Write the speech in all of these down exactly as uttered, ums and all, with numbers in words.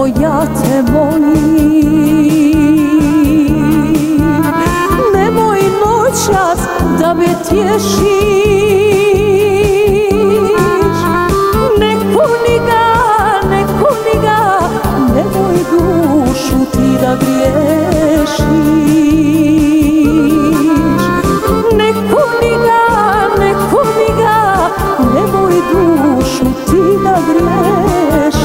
evo ja te molim, nemoj noćas da me tješiš, ne kuni ga, ne kuni ga, nemoj dušu ti da griješiš, ne kuni ga, ne kuni ga, nemoj dušu ti da griješiš.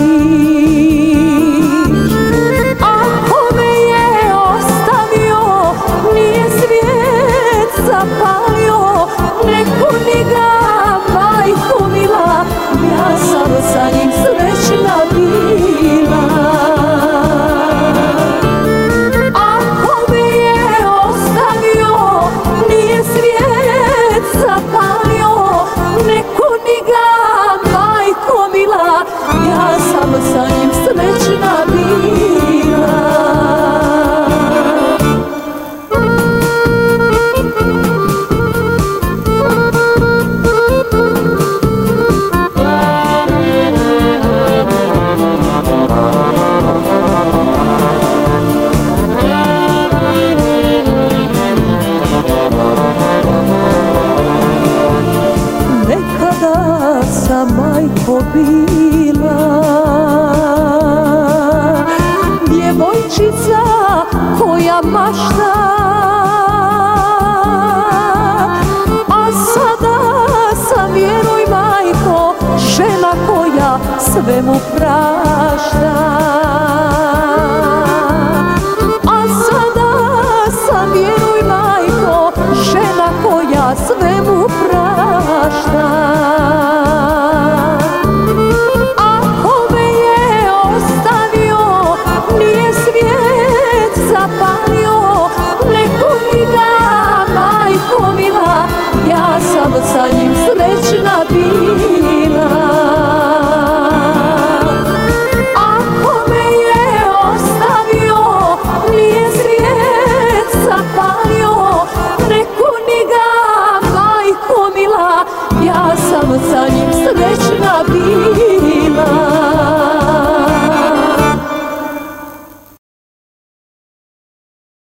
Ako me je ostavio, nije svijet zapalio, ne kuni ga, majko mila, ja sam sa njim srećna bila. Ako me je ostavio, nije svijet zapalio, ne kuni ga, majko mila, ja sam sa njim srećna bila. Nekada sam majko bila, djevojčica koja mašta, a sada sam, vjeruj majko, žena koja sve mu prašta. A sada sam, vjeruj majko, žena koja sve mu prašta. Ako me je ostavio, nije svijet zapalio, ne kuni ga,